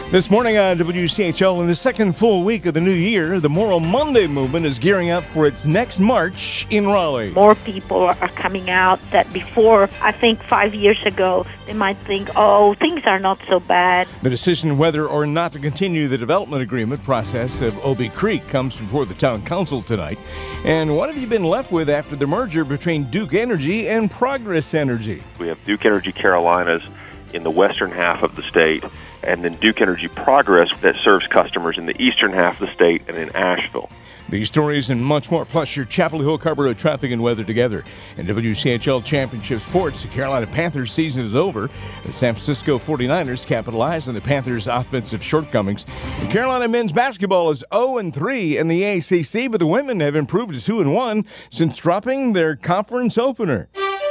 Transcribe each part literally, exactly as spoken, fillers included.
This morning on W C H L, in the second full week of the new year, the Moral Monday movement is gearing up for its next march in Raleigh. More people are coming out that before, I think five years ago, they might think, oh, things are not so bad. The decision whether or not to continue the development agreement process of Obie Creek comes before the town council tonight. And what have you been left with after the merger between Duke Energy and Progress Energy? We have Duke Energy Carolinas in the western half of the state, and then Duke Energy Progress that serves customers in the eastern half of the state and in Asheville. These stories and much more, plus your Chapel Hill Carrboro traffic and weather together. In W C H L Championship sports, the Carolina Panthers season is over. The San Francisco forty-niners capitalized on the Panthers' offensive shortcomings. The Carolina men's basketball is oh and three in the A C C, but the women have improved to two and one since dropping their conference opener.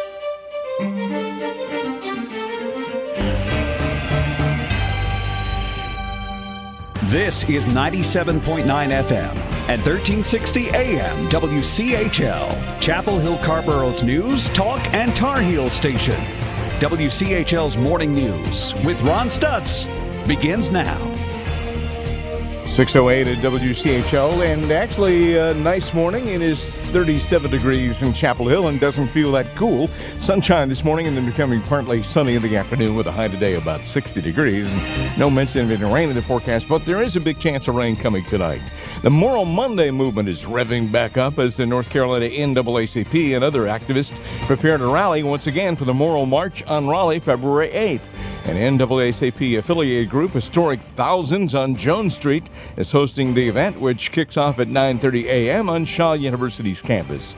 This is ninety-seven point nine F M and thirteen sixty A M W C H L, Chapel Hill Carrboro's news, talk, and Tar Heel station. W C H L's Morning News with Ron Stutz begins now. six oh eight at W C H L, and actually a nice morning. It is thirty-seven degrees in Chapel Hill and doesn't feel that cool. Sunshine this morning and then becoming partly sunny in the afternoon with a high today about sixty degrees. And no mention of any rain in the forecast, but there is a big chance of rain coming tonight. The Moral Monday movement is revving back up as the North Carolina N double A C P and other activists prepare to rally once again for the Moral March on Raleigh February eighth. An N double A C P-affiliated group, Historic Thousands on Jones Street, is hosting the event, which kicks off at nine thirty A M on Shaw University's campus.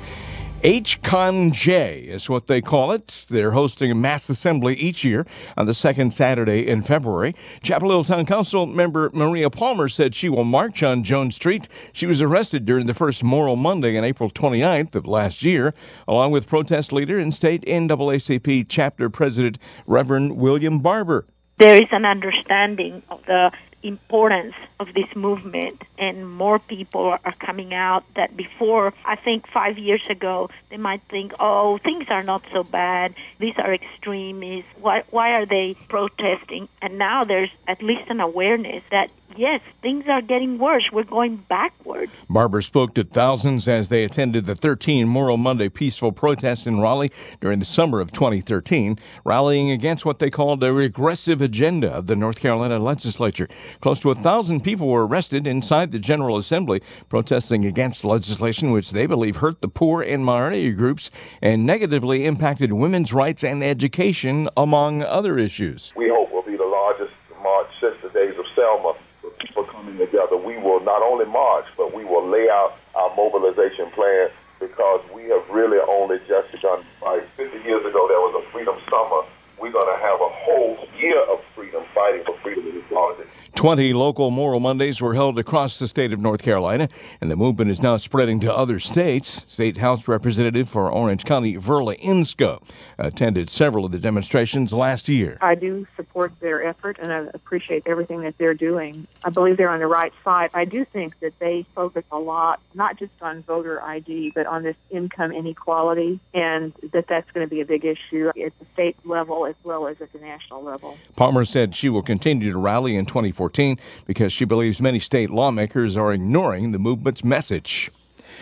H Con J is what they call it. They're hosting a mass assembly each year on the second Saturday in February. Chapel Hill Town Council member Maria Palmer said she will march on Jones Street. She was arrested during the first Moral Monday on April twenty-ninth of last year, along with protest leader and state N double A C P chapter president Reverend William Barber. There is an understanding of the importance of this movement, and more people are coming out that before, I think five years ago, they might think, oh, things are not so bad, these are extremists, why, why are they protesting? And now there's at least an awareness that, yes, things are getting worse, we're going backwards. Barber spoke to thousands as they attended the thirteen Moral Monday peaceful protests in Raleigh during the summer of twenty thirteen, rallying against what they called the regressive agenda of the North Carolina legislature. Close to a thousand people were arrested inside the General Assembly, protesting against legislation which they believe hurt the poor and minority groups and negatively impacted women's rights and education, among other issues. We hope will be the largest march since the days of Selma. With people coming together, we will not only march, but we will lay out our mobilization plan, because we have really only just begun to fight. fifty years ago, there was a Freedom Summer. We're going to have a whole year of freedom, fighting for freedom and equality. Twenty local Moral Mondays were held across the state of North Carolina, and the movement is now spreading to other states. State House Representative for Orange County, Verla Insco, attended several of the demonstrations last year. I do support their effort, and I appreciate everything that they're doing. I believe they're on the right side. I do think that they focus a lot, not just on voter I D, but on this income inequality, and that that's going to be a big issue at the state level as well as at the national level. Palmer said she will continue to rally in twenty fourteen because she believes many state lawmakers are ignoring the movement's message.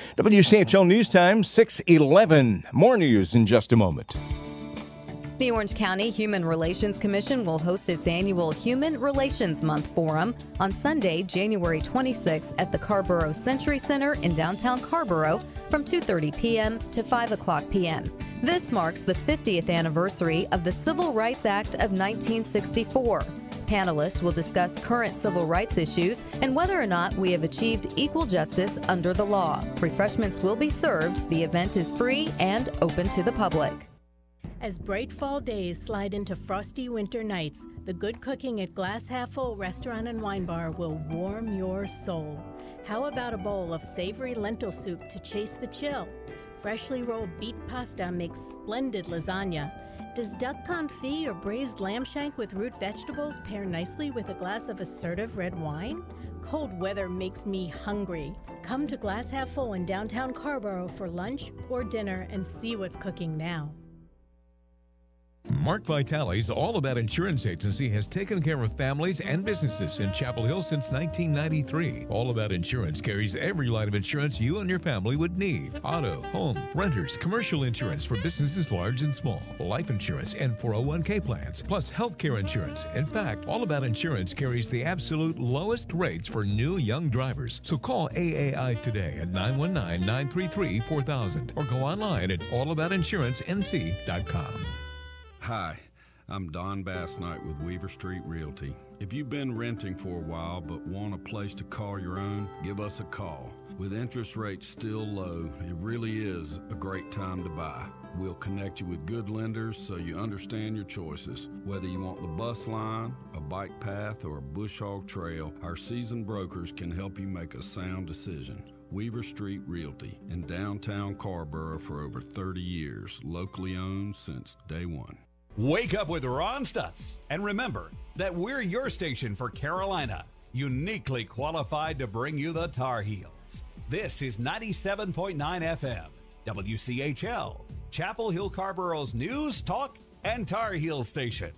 W C H L News Time, six eleven. More news in just a moment. The Orange County Human Relations Commission will host its annual Human Relations Month Forum on Sunday, January twenty-sixth at the Carrboro Century Center in downtown Carrboro from two thirty p.m. to five o'clock p.m. This marks the fiftieth anniversary of the Civil Rights Act of nineteen sixty-four. Panelists will discuss current civil rights issues and whether or not we have achieved equal justice under the law. Refreshments will be served. The event is free and open to the public. As bright fall days slide into frosty winter nights, the good cooking at Glass Half Full Restaurant and Wine Bar will warm your soul. How about a bowl of savory lentil soup to chase the chill? Freshly rolled beet pasta makes splendid lasagna. Does duck confit or braised lamb shank with root vegetables pair nicely with a glass of assertive red wine? Cold weather makes me hungry. Come to Glass Half Full in downtown Carrboro for lunch or dinner and see what's cooking now. Mark Vitale's All About Insurance Agency has taken care of families and businesses in Chapel Hill since nineteen ninety-three. All About Insurance carries every line of insurance you and your family would need. Auto, home, renters, commercial insurance for businesses large and small, life insurance, and four oh one k plans, plus healthcare insurance. In fact, All About Insurance carries the absolute lowest rates for new young drivers. So call A A I today at nine one nine, nine three three, four thousand or go online at all about insurance n c dot com. Hi, I'm Don Bassnight with Weaver Street Realty. If you've been renting for a while but want a place to call your own, give us a call. With interest rates still low, it really is a great time to buy. We'll connect you with good lenders so you understand your choices. Whether you want the bus line, a bike path, or a bush hog trail, our seasoned brokers can help you make a sound decision. Weaver Street Realty in downtown Carborough for over thirty years, locally owned since day one. Wake up with Ron Stutz. And remember that we're your station for Carolina, uniquely qualified to bring you the Tar Heels. This is ninety-seven point nine F M, W C H L, Chapel Hill Carborough's news, talk, and Tar Heel station.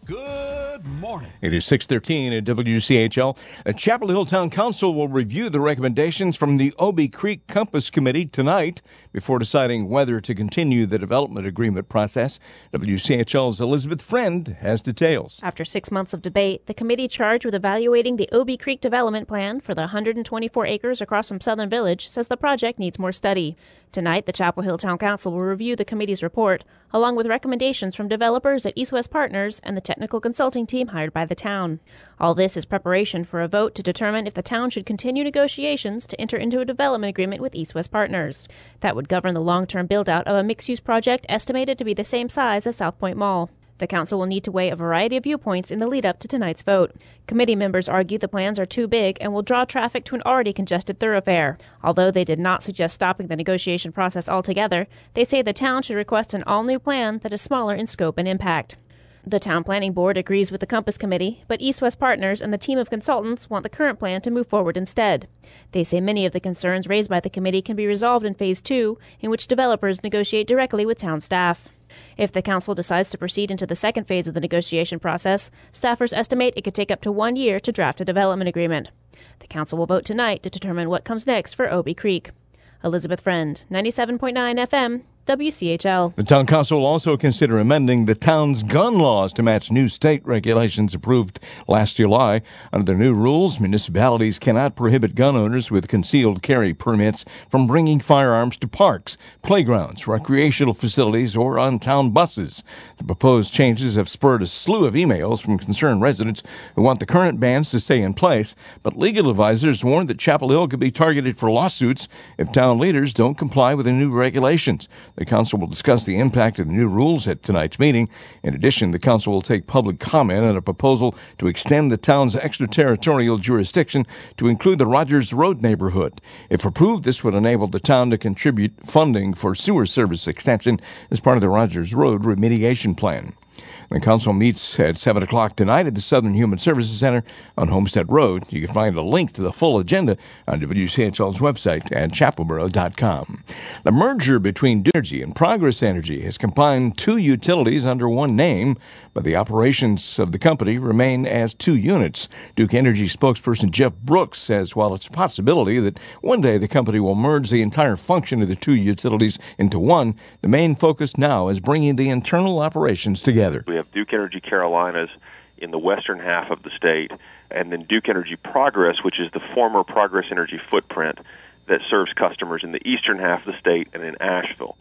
Good morning. It is six thirteen at W C H L. A Chapel Hill Town Council will review the recommendations from the Obie Creek Compass Committee tonight before deciding whether to continue the development agreement process. W C H L's Elizabeth Friend has details. After six months of debate, the committee charged with evaluating the Obie Creek development plan for the one hundred twenty-four acres across from Southern Village says the project needs more study. Tonight, the Chapel Hill Town Council will review the committee's report, along with recommendations from developers at East West Partners and the technical consulting team hired by the town. All this is preparation for a vote to determine if the town should continue negotiations to enter into a development agreement with East West Partners. That would govern the long-term build-out of a mixed-use project estimated to be the same size as South Point Mall. The council will need to weigh a variety of viewpoints in the lead-up to tonight's vote. Committee members argue the plans are too big and will draw traffic to an already congested thoroughfare. Although they did not suggest stopping the negotiation process altogether, they say the town should request an all-new plan that is smaller in scope and impact. The Town Planning Board agrees with the Compass Committee, but East West Partners and the team of consultants want the current plan to move forward instead. They say many of the concerns raised by the committee can be resolved in Phase two, in which developers negotiate directly with town staff. If the council decides to proceed into the second phase of the negotiation process, staffers estimate it could take up to one year to draft a development agreement. The council will vote tonight to determine what comes next for Obie Creek. Elizabeth Friend, ninety-seven point nine F M, W C H L. The town council will also consider amending the town's gun laws to match new state regulations approved last July. Under the new rules, municipalities cannot prohibit gun owners with concealed carry permits from bringing firearms to parks, playgrounds, recreational facilities, or on town buses. The proposed changes have spurred a slew of emails from concerned residents who want the current bans to stay in place, but legal advisors warn that Chapel Hill could be targeted for lawsuits if town leaders don't comply with the new regulations. The council will discuss the impact of the new rules at tonight's meeting. In addition, the council will take public comment on a proposal to extend the town's extraterritorial jurisdiction to include the Rogers Road neighborhood. If approved, this would enable the town to contribute funding for sewer service extension as part of the Rogers Road remediation plan. The council meets at seven o'clock tonight at the Southern Human Services Center on Homestead Road. You can find a link to the full agenda on W C H L's website at chapelboro dot com. The merger between Duke Energy and Progress Energy has combined two utilities under one name, but the operations of the company remain as two units. Duke Energy spokesperson Jeff Brooks says while it's a possibility that one day the company will merge the entire function of the two utilities into one, the main focus now is bringing the internal operations together. We have Duke Energy Carolinas in the western half of the state, and then Duke Energy Progress, which is the former Progress Energy footprint that serves customers in the eastern half of the state and in Asheville.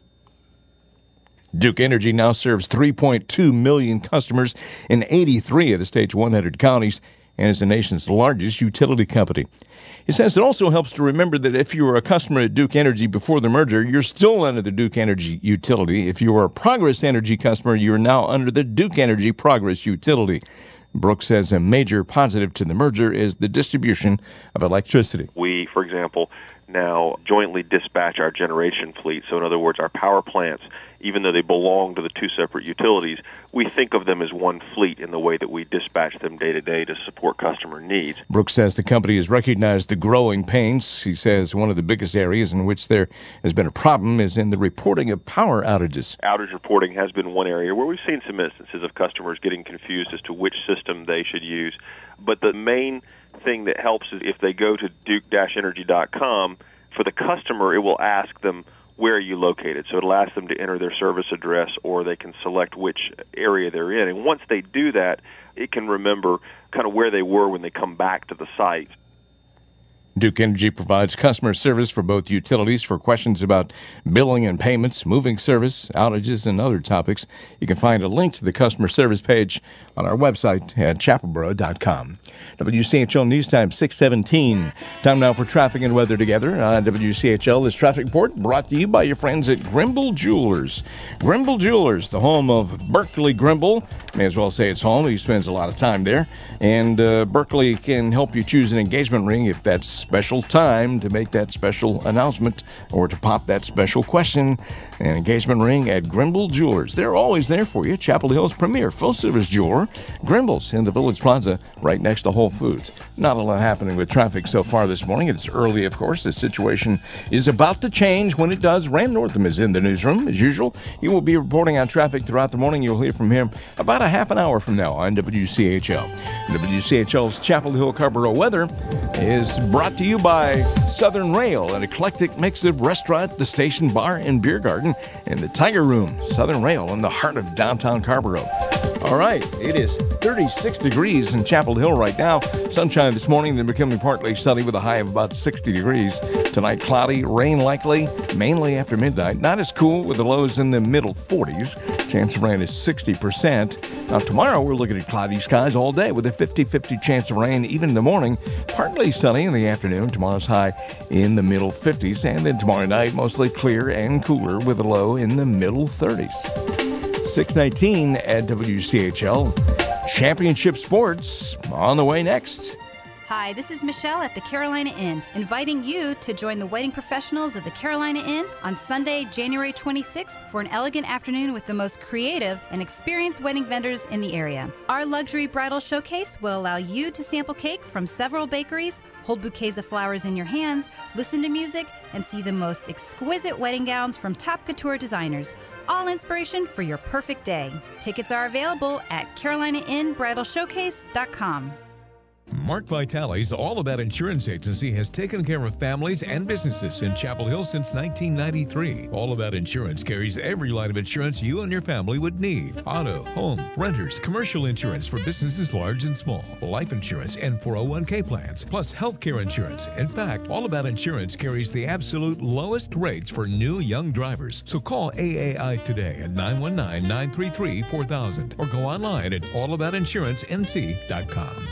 Duke Energy now serves three point two million customers in eighty-three of the state's one hundred counties and is the nation's largest utility company. He says it also helps to remember that if you were a customer at Duke Energy before the merger, you're still under the Duke Energy utility. If you were a Progress Energy customer, you're now under the Duke Energy Progress utility. Brooks says a major positive to the merger is the distribution of electricity. We we, for example, now jointly dispatch our generation fleet. So in other words, our power plants, even though they belong to the two separate utilities, we think of them as one fleet in the way that we dispatch them day to day to support customer needs. Brooks says the company has recognized the growing pains. He says one of the biggest areas in which there has been a problem is in the reporting of power outages. Outage reporting has been one area where we've seen some instances of customers getting confused as to which system they should use. But the main thing that helps is if they go to duke dash energy dot com, for the customer, it will ask them, where are you located? So it'll ask them to enter their service address, or they can select which area they're in. And once they do that, it can remember kind of where they were when they come back to the site. Duke Energy provides customer service for both utilities. For questions about billing and payments, moving service, outages, and other topics, you can find a link to the customer service page on our website at chapelboro dot com. W C H L News Time, six seventeen. Time now for traffic and weather together on W C H L. This traffic report brought to you by your friends at Grimble Jewelers. Grimble Jewelers, the home of Berkeley Grimble. May as well say it's home. He spends a lot of time there. And uh, Berkeley can help you choose an engagement ring if that's special time to make that special announcement or to pop that special question. An engagement ring at Grimble Jewelers. They're always there for you. Chapel Hill's premier full-service jeweler. Grimble's in the Village Plaza right next to Whole Foods. Not a lot happening with traffic so far this morning. It's early, of course. The situation is about to change. When it does, Rand Northam is in the newsroom, as usual. He will be reporting on traffic throughout the morning. You'll hear from him about a half an hour from now on W C H L. W C H L's Chapel Hill Carrboro weather is brought to you by Southern Rail, an eclectic mix of restaurant, the Station Bar, and Beer Garden, and the Tiger Room. Southern Rail in the heart of downtown Carrboro. All right, it is thirty-six degrees in Chapel Hill right now. Sunshine this morning, then becoming partly sunny with a high of about sixty degrees. Tonight, cloudy, rain likely, mainly after midnight. Not as cool with the lows in the middle forties. Chance of rain is sixty percent. Now, tomorrow, we're looking at cloudy skies all day with a fifty-fifty chance of rain, even in the morning. Partly sunny in the afternoon. Tomorrow's high in the middle fifties. And then tomorrow night, mostly clear and cooler with a low in the middle thirties. six nineteen at W C H L. Championship Sports on the way next. Hi, this is Michelle at the Carolina Inn, inviting you to join the wedding professionals of the Carolina Inn on Sunday, January twenty-sixth for an elegant afternoon with the most creative and experienced wedding vendors in the area. Our luxury bridal showcase will allow you to sample cake from several bakeries, hold bouquets of flowers in your hands, listen to music, and see the most exquisite wedding gowns from top couture designers. All inspiration for your perfect day. Tickets are available at carolina inn bridal showcase dot com. Mark Vitale's All About Insurance Agency has taken care of families and businesses in Chapel Hill since nineteen ninety-three. All About Insurance carries every line of insurance you and your family would need. Auto, home, renters, commercial insurance for businesses large and small, life insurance, and four oh one k plans, plus healthcare insurance. In fact, All About Insurance carries the absolute lowest rates for new young drivers. So call A A I today at nine one nine, nine three three, four thousand or go online at all about insurance n c dot com.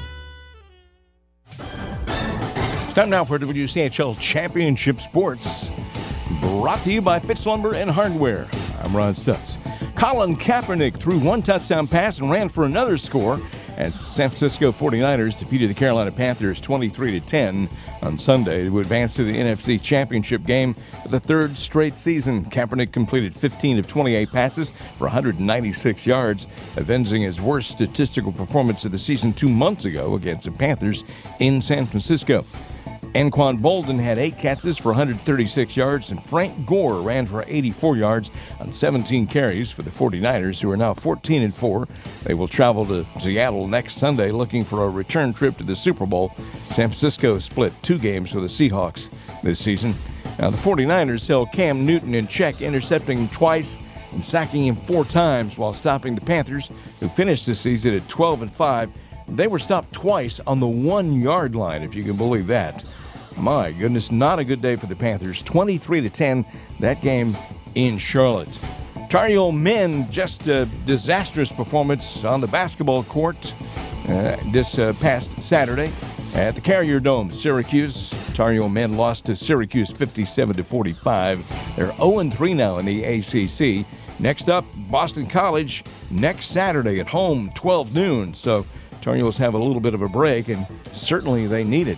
Time now for W C H L Championship Sports, brought to you by Fitz Lumber and Hardware. I'm Ron Stutz. Colin Kaepernick threw one touchdown pass and ran for another score as San Francisco forty-niners defeated the Carolina Panthers twenty-three to ten on Sunday to advance to the N F C Championship game for the third straight season. Kaepernick completed fifteen of twenty-eight passes for one hundred ninety-six yards, avenging his worst statistical performance of the season two months ago against the Panthers in San Francisco. Anquan Bolden had eight catches for one hundred thirty-six yards, and Frank Gore ran for eighty-four yards on seventeen carries for the forty-niners, who are now fourteen and four. They will travel to Seattle next Sunday looking for a return trip to the Super Bowl. San Francisco split two games with the Seahawks this season. Now, the forty-niners held Cam Newton in check, intercepting him twice and sacking him four times while stopping the Panthers, who finished the season at twelve and five. They were stopped twice on the one-yard line, if you can believe that. My goodness, not a good day for the Panthers. twenty-three to ten, that game in Charlotte. Tar Heel men, just a disastrous performance on the basketball court uh, this uh, past Saturday at the Carrier Dome. Syracuse, Tar Heel men lost to Syracuse fifty-seven to forty-five. They're oh and three now in the A C C. Next up, Boston College next Saturday at home, twelve noon. So Tar Heels have a little bit of a break, and certainly they need it.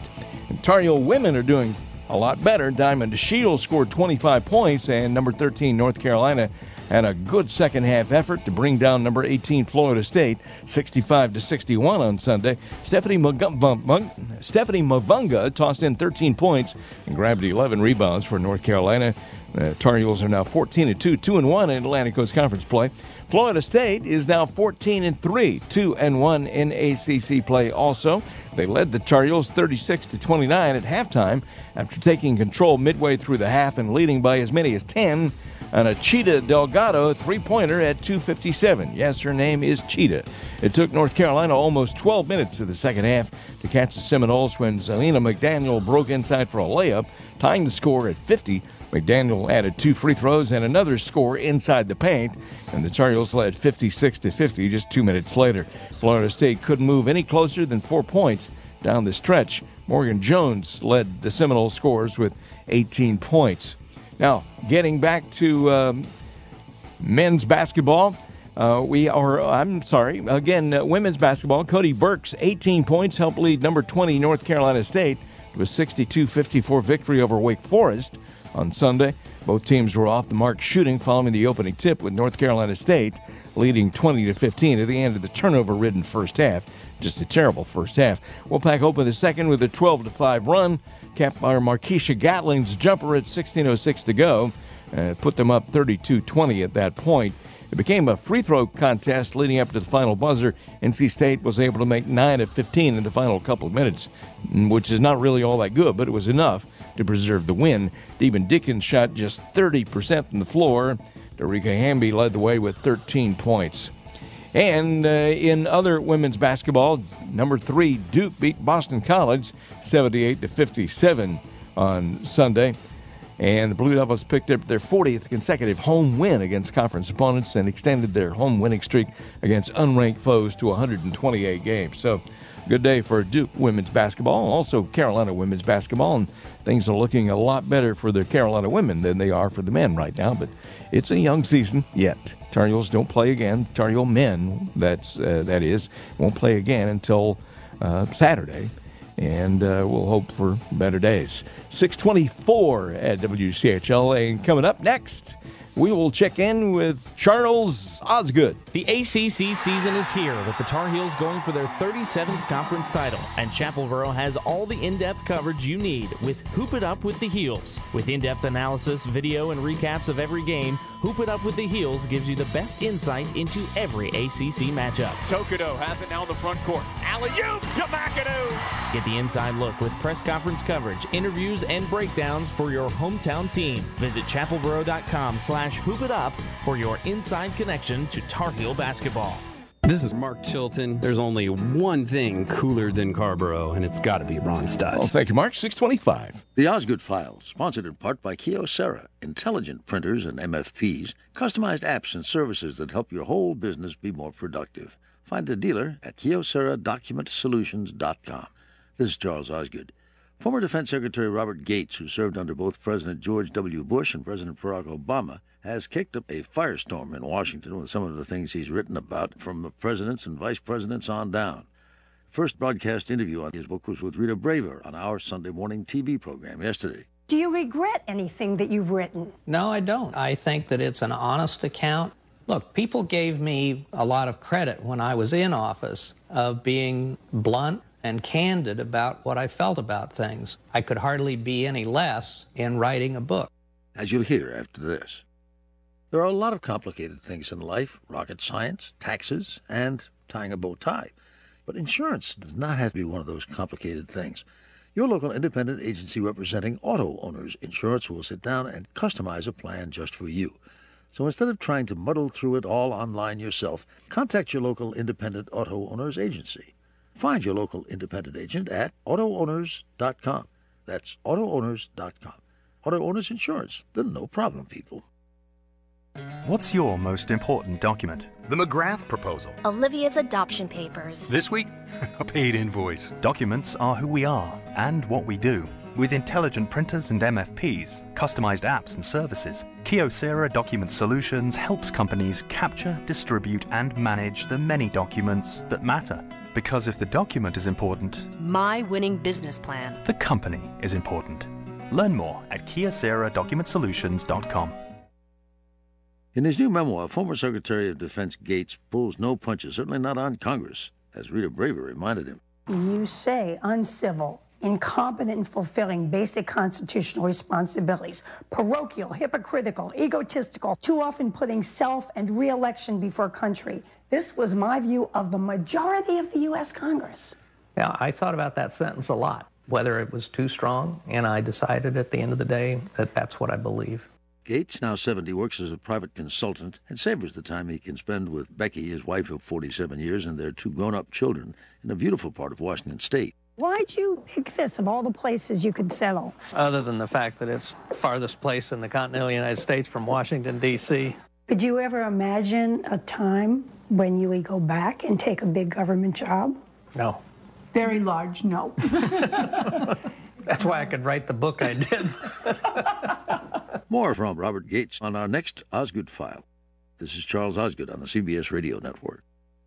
And Tar Heel women are doing a lot better. Diamond Shields scored twenty-five points, and number thirteen North Carolina had a good second half effort to bring down number eighteen Florida State sixty-five to sixty-one on Sunday. Stephanie Mavunga, Stephanie Mavunga tossed in thirteen points and grabbed eleven rebounds for North Carolina. Uh, Tar Heels are now fourteen and two, two and one in Atlantic Coast Conference play. Florida State is now fourteen and three, two and one in A C C play also. They led the Tar Heels thirty-six to twenty-nine at halftime after taking control midway through the half and leading by as many as ten on a Cheetah Delgado three-pointer at two fifty-seven. Yes, her name is Cheetah. It took North Carolina almost twelve minutes of the second half to catch the Seminoles when Zelina McDaniel broke inside for a layup, tying the score at fifty. McDaniel added two free throws and another score inside the paint, and the Tar Heels led fifty-six to fifty just two minutes later. Florida State couldn't move any closer than four points down the stretch. Morgan Jones led the Seminole scorers with eighteen points. Now, getting back to um, men's basketball, uh, we are, I'm sorry, again, uh, women's basketball. Cody Burks, eighteen points, helped lead number twenty North Carolina State to a sixty-two fifty-four victory over Wake Forest on Sunday. Both teams were off the mark shooting following the opening tip, with North Carolina State leading twenty to fifteen at the end of the turnover-ridden first half. Just a terrible first half. Wolfpack opened the second with a twelve to five run, capped by Markeisha Gatling's jumper at sixteen oh six to go, and put them up thirty-two twenty at that point. It became a free throw contest leading up to the final buzzer. N C State was able to make nine of fifteen in the final couple of minutes, which is not really all that good, but it was enough to preserve the win. Deben Dickens shot just thirty percent from the floor. Darica Hamby led the way with thirteen points. And uh, in other women's basketball, number three Duke beat Boston College seventy-eight to fifty-seven on Sunday. And the Blue Devils picked up their fortieth consecutive home win against conference opponents and extended their home winning streak against unranked foes to one hundred twenty-eight games. So, good day for Duke women's basketball, also Carolina women's basketball, and things are looking a lot better for the Carolina women than they are for the men right now, but it's a young season yet. Tar Heels don't play again. Tar Heel men, that's, uh, that is, won't play again until uh, Saturday, and uh, we'll hope for better days. six twenty-four at W C H L, and coming up next, we will check in with Charles Osgood. The A C C season is here, with the Tar Heels going for their thirty-seventh conference title, and Chapelboro has all the in-depth coverage you need with Hoop It Up with the Heels. With in-depth analysis, video, and recaps of every game, Hoop It Up with the Heels gives you the best insight into every A C C matchup. Tokido has it now in the front court. Alley-oop to McAdoo! Get the inside look with press conference coverage, interviews, and breakdowns for your hometown team. Visit chapelboro.com slash hoop it up for your inside connection to Tar Heel basketball. This is Mark Chilton. There's only one thing cooler than Carrboro, and it's got to be Ron Stutz. Well, thank you, Mark. six twenty-five. The Osgood File, sponsored in part by Kyocera, intelligent printers and M F Ps, customized apps and services that help your whole business be more productive. Find a dealer at kyocera document solutions dot com. This is Charles Osgood. Former Defense Secretary Robert Gates, who served under both President George W. Bush and President Barack Obama, has kicked up a firestorm in Washington with some of the things he's written about from the presidents and vice presidents on down. First broadcast interview on his book was with Rita Braver on our Sunday morning T V program yesterday. Do you regret anything that you've written? No, I don't. I think that it's an honest account. Look, people gave me a lot of credit when I was in office of being blunt and candid about what I felt about things. I could hardly be any less in writing a book. As you'll hear after this. There are a lot of complicated things in life, rocket science, taxes, and tying a bow tie. But insurance does not have to be one of those complicated things. Your local independent agency representing auto owners insurance will sit down and customize a plan just for you. So instead of trying to muddle through it all online yourself, contact your local independent auto owners agency. Find your local independent agent at auto owners dot com. That's auto owners dot com. Auto Owners Insurance, the no-problem people. What's your most important document? The McGrath proposal. Olivia's adoption papers. This week, a paid invoice. Documents are who we are and what we do. With intelligent printers and M F Ps, customized apps and services, Kyocera Document Solutions helps companies capture, distribute, and manage the many documents that matter. Because if the document is important, my winning business plan, the company is important. Learn more at Kyocera Document Solutions dot com. In his new memoir, former Secretary of Defense Gates pulls no punches, certainly not on Congress, as Rita Braver reminded him. You say uncivil, incompetent in fulfilling basic constitutional responsibilities, parochial, hypocritical, egotistical, too often putting self and re-election before country. This was my view of the majority of the U S Congress. Yeah, I thought about that sentence a lot, whether it was too strong, and I decided at the end of the day that that's what I believe. Gates, now seventy, works as a private consultant and savors the time he can spend with Becky, his wife of forty-seven years, and their two grown-up children in a beautiful part of Washington State. Why'd you pick this of all the places you could settle? Other than the fact that it's the farthest place in the continental United States from Washington, D C Could you ever imagine a time when you would go back and take a big government job? No. Very large no. That's why I could write the book I did. More from Robert Gates on our next Osgood File. This is Charles Osgood on the C B S Radio Network.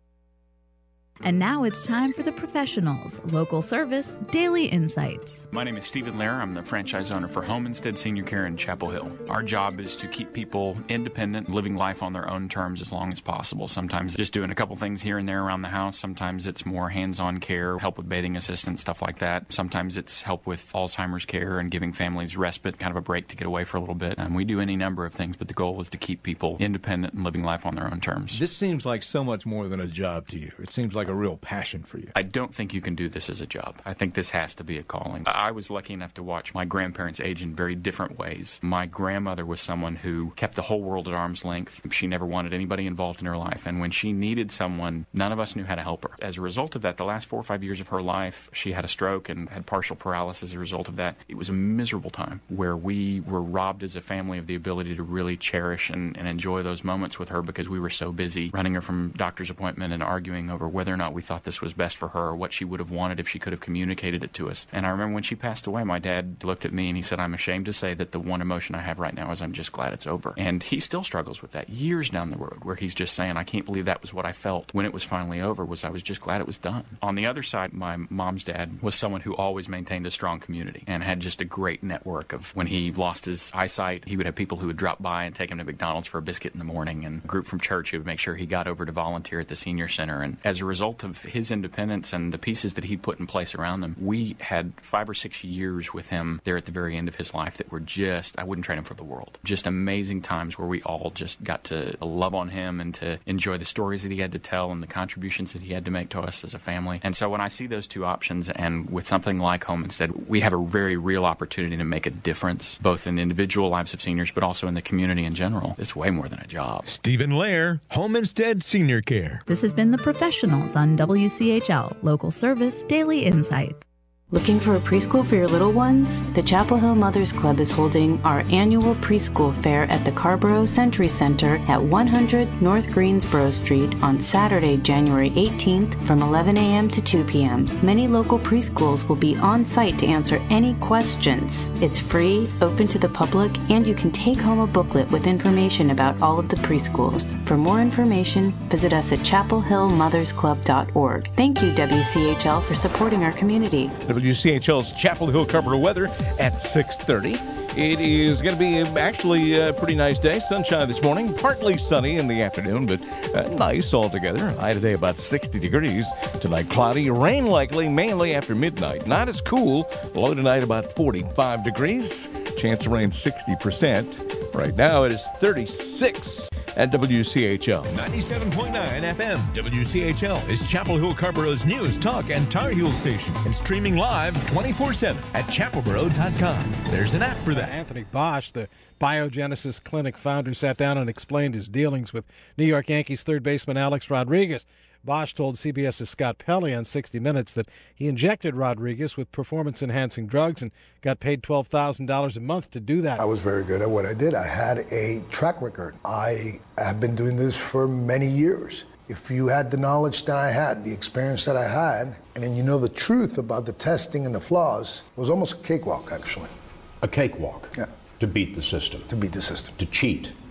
And now it's time for the professionals. Local service, daily insights. My name is Stephen Lair. I'm the franchise owner for Home Instead Senior Care in Chapel Hill. Our job is to keep people independent, living life on their own terms as long as possible. Sometimes just doing a couple things here and there around the house. Sometimes it's more hands-on care, help with bathing assistance, stuff like that. Sometimes it's help with Alzheimer's care and giving families respite, kind of a break to get away for a little bit. And we do any number of things, but the goal is to keep people independent and living life on their own terms. This seems like so much more than a job to you. It seems like a real passion for you. I don't think you can do this as a job. I think this has to be a calling. I was lucky enough to watch my grandparents age in very different ways. My grandmother was someone who kept the whole world at arm's length. She never wanted anybody involved in her life, and when she needed someone, none of us knew how to help her. As a result of that, the last four or five years of her life, she had a stroke and had partial paralysis as a result of that. It was a miserable time where we were robbed as a family of the ability to really cherish and, and enjoy those moments with her because we were so busy running her from doctor's appointment and arguing over whether or not we thought this was best for her or what she would have wanted if she could have communicated it to us. And I remember when she passed away, my dad looked at me and he said, I'm ashamed to say that the one emotion I have right now is I'm just glad it's over. And he still struggles with that years down the road where he's just saying, I can't believe that was what I felt when it was finally over, was I was just glad it was done. On the other side, my mom's dad was someone who always maintained a strong community and had just a great network of when he lost his eyesight, he would have people who would drop by and take him to McDonald's for a biscuit in the morning, and a group from church who would make sure he got over to volunteer at the senior center. And as a result of his independence and the pieces that he put in place around them, we had five or six years with him there at the very end of his life that were just, I wouldn't trade him for the world. Just amazing times where we all just got to love on him and to enjoy the stories that he had to tell and the contributions that he had to make to us as a family. And so when I see those two options, and with something like Home Instead, we have a very real opportunity to make a difference, both in individual lives of seniors, but also in the community in general. It's way more than a job. Stephen Lair, Home Instead Senior Care. This has been The Professionals on W C H L, local service, daily insight. Looking for a preschool for your little ones? The Chapel Hill Mothers Club is holding our annual preschool fair at the Carborough Century Center at one hundred North Greensboro Street on Saturday, January eighteenth from eleven a.m. to two p.m. Many local preschools will be on site to answer any questions. It's free, open to the public, and you can take home a booklet with information about all of the preschools. For more information, visit us at chapel hill mothers club dot org. Thank you, W C H L, for supporting our community. W C H L's Chapel Hill Carpenter weather at six thirty. It is going to be actually a pretty nice day. Sunshine this morning, partly sunny in the afternoon, but uh, nice altogether. High today about sixty degrees. Tonight cloudy, rain likely mainly after midnight. Not as cool. Low tonight about forty-five degrees. Chance of rain sixty percent. Right now it is thirty-six. At W C H L. ninety-seven point nine F M. W C H L is Chapel Hill Carborough's news, talk, and Tar Heel station. And streaming live twenty-four seven at chapel borough dot com. There's an app for that. Anthony Bosch, the Biogenesis Clinic founder, sat down and explained his dealings with New York Yankees third baseman Alex Rodriguez. Bosch told CBS's Scott Pelley on sixty minutes that he injected Rodriguez with performance-enhancing drugs and got paid twelve thousand dollars a month to do that. I was very good at what I did. I had a track record. I have been doing this for many years. If you had the knowledge that I had, the experience that I had, and then you know the truth about the testing and the flaws, it was almost a cakewalk, actually. A cakewalk? Yeah. To beat the system? To beat the system. To cheat?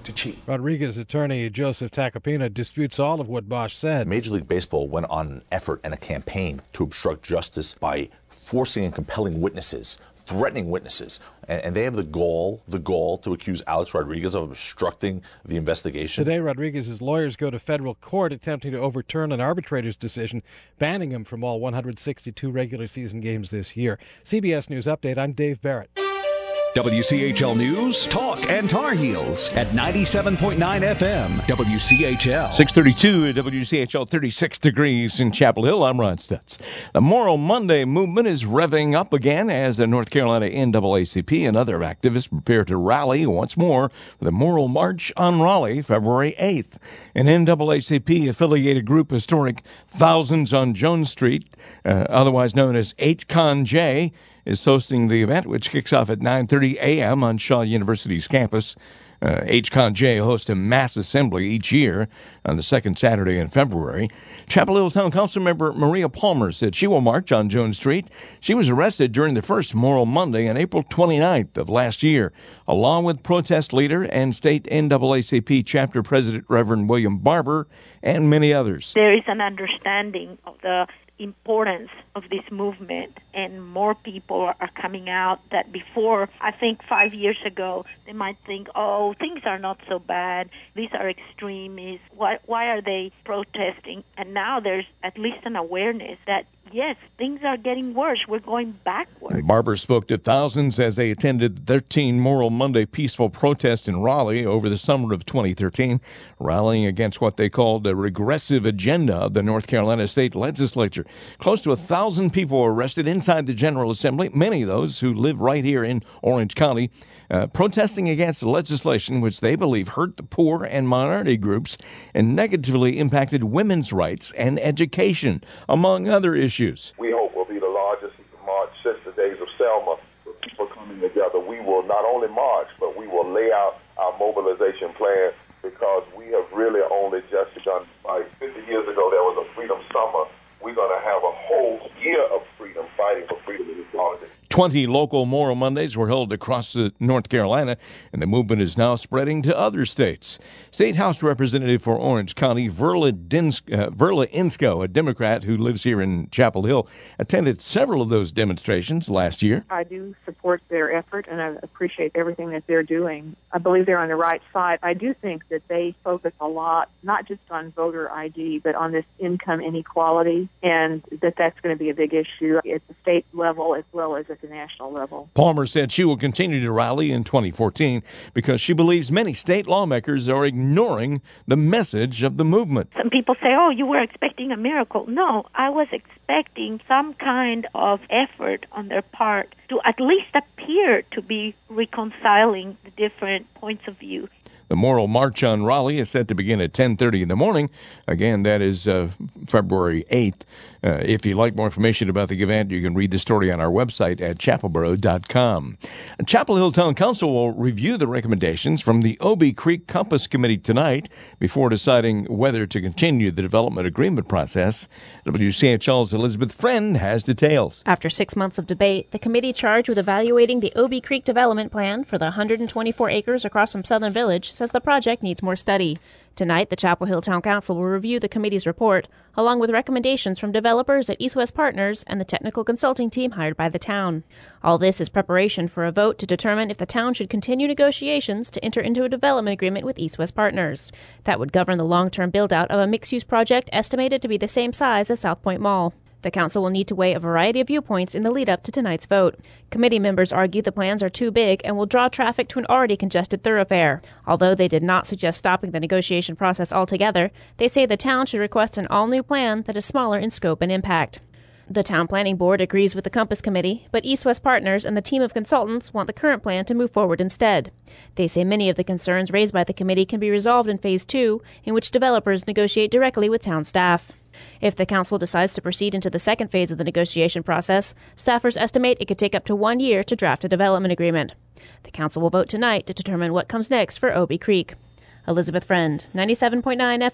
to cheat. Rodriguez attorney Joseph Tacopina disputes all of what Bosch said. Major League Baseball went on an effort and a campaign to obstruct justice by forcing and compelling witnesses, threatening witnesses, and, and they have the gall, the gall to accuse Alex Rodriguez of obstructing the investigation. Today, Rodriguez's lawyers go to federal court attempting to overturn an arbitrator's decision banning him from all one hundred sixty-two regular season games this year. C B S News Update, I'm Dave Barrett. W C H L News, Talk and Tar Heels at ninety-seven point nine F M, W C H L. six thirty-two at W C H L, thirty-six degrees in Chapel Hill. I'm Ron Stutz. The Moral Monday movement is revving up again as the North Carolina N double A C P and other activists prepare to rally once more for the Moral March on Raleigh, February eighth. An N double A C P-affiliated group, Historic Thousands on Jones Street, uh, otherwise known as H C O N J, is hosting the event, which kicks off at nine thirty a.m. on Shaw University's campus. Uh, H C O N J hosts a mass assembly each year on the second Saturday in February. Chapel Hill Town Council member Maria Palmer said she will march on Jones Street. She was arrested during the first Moral Monday on April twenty-ninth of last year, along with protest leader and state N double A C P chapter president Reverend William Barber and many others. There is an understanding of the importance of this movement, and more people are coming out that before, I think five years ago, they might think, oh, things are not so bad, these are extremists, why, why are they protesting? And now there's at least an awareness that, yes, things are getting worse, we're going backwards. Barber spoke to thousands as they attended the thirteenth Moral Monday peaceful protest in Raleigh over the summer of twenty thirteen, rallying against what they called the regressive agenda of the North Carolina State Legislature. Close to a thousand people were arrested inside the General Assembly, many of those who live right here in Orange County, uh, protesting against the legislation which they believe hurt the poor and minority groups and negatively impacted women's rights and education, among other issues. We hope will be the largest march since the days of Selma. With people coming together, we will not only march, but we will lay out our mobilization plan, because we have really only just begun. Like fifty years ago, there was a Freedom Summer. We're going to have a whole year of freedom, fighting for freedom and equality. Twenty local Moral Mondays were held across North Carolina, and the movement is now spreading to other states. State House Representative for Orange County, Verla, Dins- uh, Verla Insco, a Democrat who lives here in Chapel Hill, attended several of those demonstrations last year. I do support their effort, and I appreciate everything that they're doing. I believe they're on the right side. I do think that they focus a lot, not just on voter I D, but on this income inequality, and that that's going to be a big issue at the state level as well as at the national level. Palmer said she will continue to rally in twenty fourteen because she believes many state lawmakers are ignoring the message of the movement. Some people say, oh, you were expecting a miracle. No, I was expecting some kind of effort on their part to at least appear to be reconciling the different points of view. The Moral March on Raleigh is set to begin at ten thirty in the morning. Again, that is uh, February eighth. Uh, if you'd like more information about the event, you can read the story on our website at chapelboro dot com. Chapel Hill Town Council will review the recommendations from the Obie Creek Compass Committee tonight before deciding whether to continue the development agreement process. W C H L's Elizabeth Friend has details. After six months of debate, the committee charged with evaluating the Obie Creek development plan for the one hundred twenty-four acres across from Southern Village says the project needs more study. Tonight, the Chapel Hill Town Council will review the committee's report, along with recommendations from developers at East West Partners and the technical consulting team hired by the town. All this is preparation for a vote to determine if the town should continue negotiations to enter into a development agreement with East West Partners. That would govern the long-term build-out of a mixed-use project estimated to be the same size as South Point Mall. The council will need to weigh a variety of viewpoints in the lead-up to tonight's vote. Committee members argue the plans are too big and will draw traffic to an already congested thoroughfare. Although they did not suggest stopping the negotiation process altogether, they say the town should request an all-new plan that is smaller in scope and impact. The Town Planning Board agrees with the Compass Committee, but East West Partners and the team of consultants want the current plan to move forward instead. They say many of the concerns raised by the committee can be resolved in Phase two, in which developers negotiate directly with town staff. If the council decides to proceed into the second phase of the negotiation process, staffers estimate it could take up to one year to draft a development agreement. The council will vote tonight to determine what comes next for Obie Creek. Elizabeth Friend, ninety-seven point nine F M,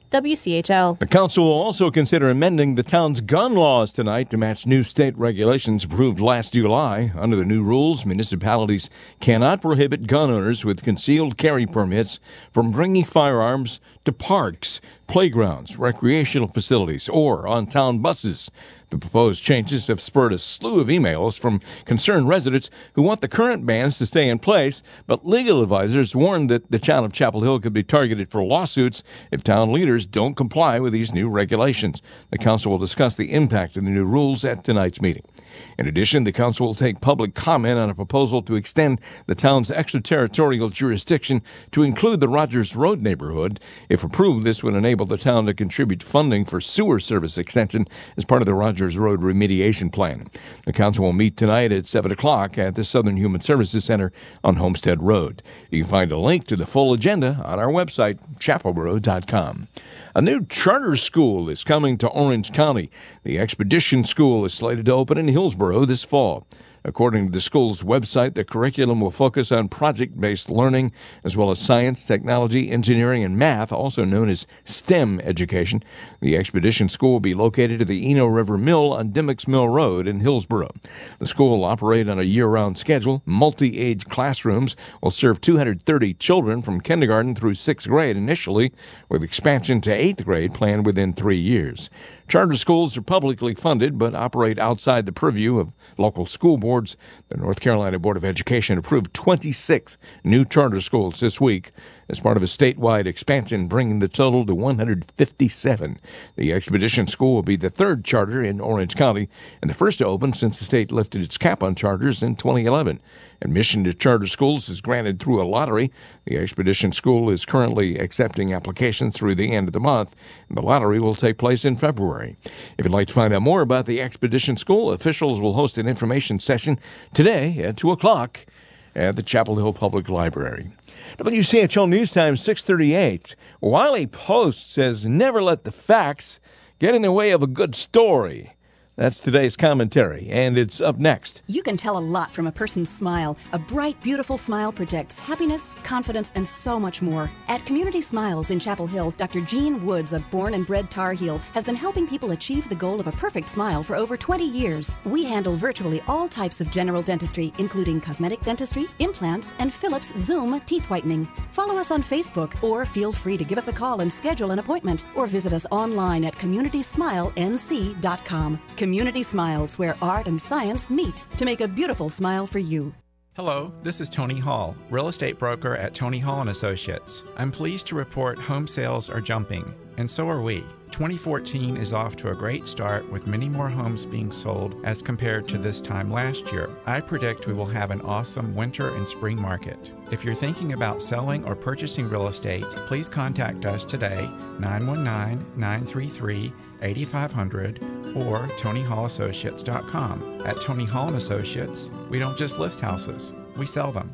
W C H L. The council will also consider amending the town's gun laws tonight to match new state regulations approved last July. Under the new rules, municipalities cannot prohibit gun owners with concealed carry permits from bringing firearms to parks, playgrounds, recreational facilities, or on town buses. The proposed changes have spurred a slew of emails from concerned residents who want the current bans to stay in place, but legal advisors warned that the town of Chapel Hill could be targeted for lawsuits if town leaders don't comply with these new regulations. The council will discuss the impact of the new rules at tonight's meeting. In addition, the council will take public comment on a proposal to extend the town's extraterritorial jurisdiction to include the Rogers Road neighborhood. If approved, this would enable the town to contribute funding for sewer service extension as part of the Rogers Road remediation plan. The council will meet tonight at seven o'clock at the Southern Human Services Center on Homestead Road. You can find a link to the full agenda on our website, chapelboro dot com. A new charter school is coming to Orange County. The Expedition School is slated to open in Hillsboro this fall. According to the school's website, the curriculum will focus on project-based learning, as well as science, technology, engineering, and math, also known as STEM education. The Expedition School will be located at the Eno River Mill on Dimmicks Mill Road in Hillsboro. The school will operate on a year-round schedule. Multi-age classrooms will serve two hundred thirty children from kindergarten through sixth grade initially, with expansion to eighth grade planned within three years. Charter schools are publicly funded but operate outside the purview of local school boards. The North Carolina Board of Education approved twenty-six new charter schools this week as part of a statewide expansion, bringing the total to one hundred fifty-seven. The Expedition School will be the third charter in Orange County and the first to open since the state lifted its cap on charters in twenty eleven. Admission to charter schools is granted through a lottery. The Expedition School is currently accepting applications through the end of the month, and the lottery will take place in February. If you'd like to find out more about the Expedition School, officials will host an information session today at two o'clock at the Chapel Hill Public Library. W C H L News Time, six thirty-eight. Wiley Post says, never let the facts get in the way of a good story. That's today's commentary, and it's up next. You can tell a lot from a person's smile. A bright, beautiful smile projects happiness, confidence, and so much more. At Community Smiles in Chapel Hill, Doctor Gene Woods of Born and Bred Tar Heel has been helping people achieve the goal of a perfect smile for over twenty years. We handle virtually all types of general dentistry, including cosmetic dentistry, implants, and Philips Zoom teeth whitening. Follow us on Facebook, or feel free to give us a call and schedule an appointment, or visit us online at community smile n c dot com. Community Smiles, where art and science meet to make a beautiful smile for you. Hello, this is Tony Hall, real estate broker at Tony Hall and Associates. I'm pleased to report home sales are jumping, and so are we. twenty fourteen is off to a great start with many more homes being sold as compared to this time last year. I predict we will have an awesome winter and spring market. If you're thinking about selling or purchasing real estate, please contact us today, nine one nine, nine three three, eight five zero zero or tony hall associates dot com. At Tony Hall and Associates, we don't just list houses, we sell them.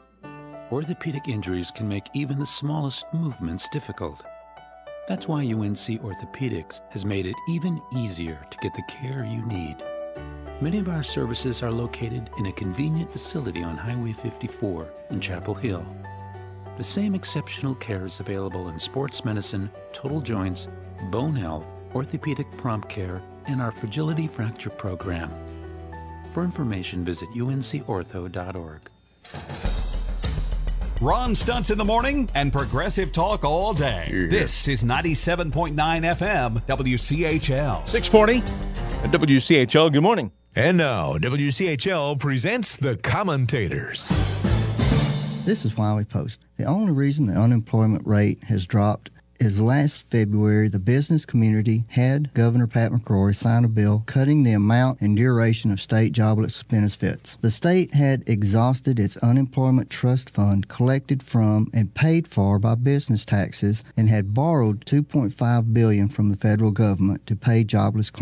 Orthopedic injuries can make even the smallest movements difficult. That's why U N C Orthopedics has made it even easier to get the care you need. Many of our services are located in a convenient facility on Highway fifty-four in Chapel Hill. The same exceptional care is available in sports medicine, total joints, bone health, orthopedic prompt care, and our fragility fracture program. For information, visit u n c ortho dot org. Ron Stutz in the morning and progressive talk all day. Yeah. This is ninety-seven point nine F M W C H L. six forty at W C H L. Good morning. And now, W C H L presents the commentators. This is Wiley Post. The only reason the unemployment rate has dropped is last February the business community had Governor Pat McCrory sign a bill cutting the amount and duration of state jobless benefits. The state had exhausted its unemployment trust fund collected from and paid for by business taxes and had borrowed two point five billion dollars from the federal government to pay jobless claims.